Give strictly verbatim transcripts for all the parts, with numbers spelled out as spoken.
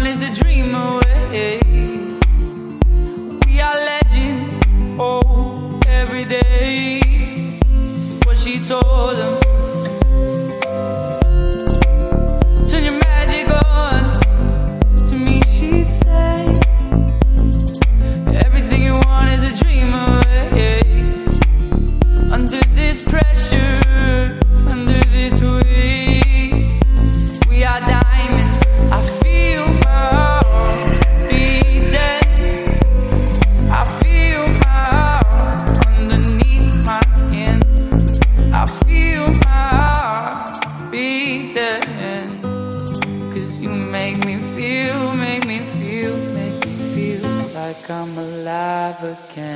want is a dream away. We are legends, oh, every day. What she told them. Turn your magic on. To me she'd say, everything you want is a dream away. Under this pressure, under this weight, we are diamonds. I feel my heart beating. I feel my heart underneath my skin. I feel my heart beating. Cause you make me feel, make me feel, make me feel like I'm alive again.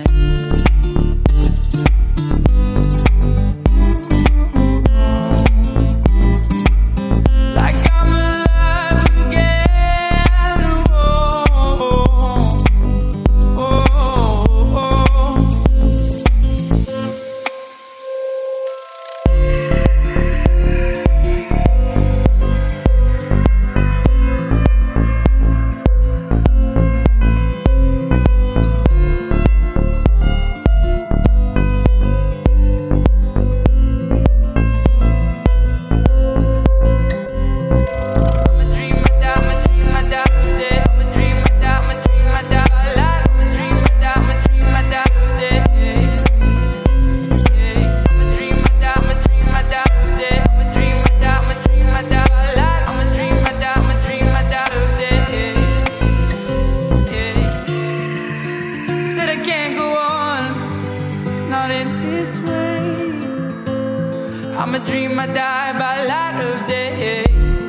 I'ma dream I die by light of day.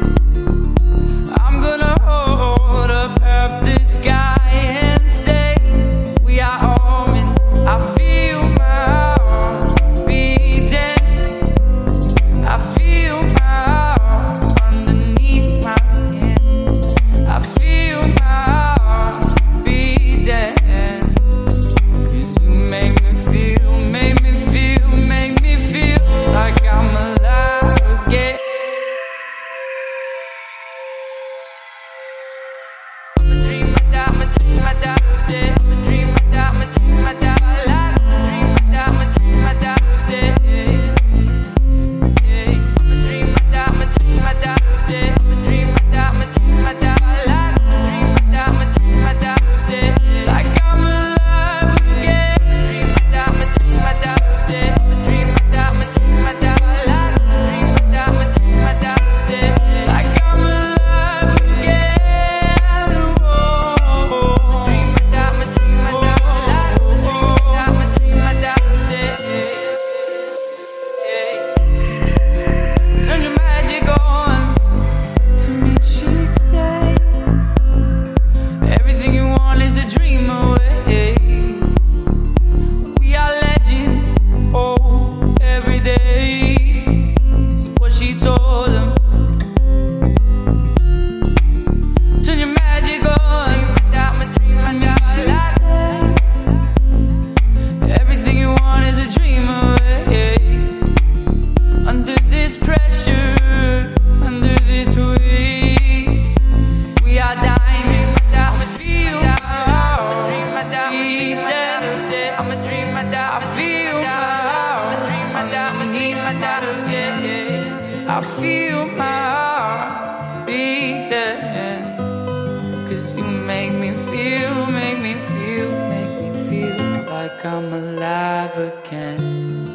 I'm gonna hold up half the sky and say, we are almonds. I feel my heart beating. I feel my heart underneath my skin. I feel my heart beating. Cause you make me feel, make me feel, make me feel like I'm alive again. I'm a dream, I die, I'm a dream, I die today. I'm a dream, I die, I'm a dream, I die alive. I'm a dream, I die, I'm a dream, I die today. I'm a dream, I die, I'm a dream, I die today. I'm a dream, I die, I'm a dream, I die alive. I'm a dream, I die, I'm a dream, I die today. Like I'm alive again. I'm a dream, I die, I'm a dream, I die today. I'm a dream, I die, I'm a dream, I die alive. I'm a dream, I die, I'm a dream, I die today. Like I'm alive again. Oh, dream, I die, I'm a dream, I die alive. I'm a dream, I die, I'm a dream, I die today. Turn your magic on. To me she'd say, everything you want is a dream away. We are legends, oh, every day. That's what she told them. Turn your magic on. I'm a dream, I die alive. Everything you want is a dream away. Under this pressure, under this weight, we are diamonds. I'm a feel my heart. I'm a dream, I die, I'm a dream, I die. I feel my heart. I'm a dream, I die, I'm a dream, I die. I feel my heart beating. Cause you make me feel, make me feel, make me feel like I'm alive again.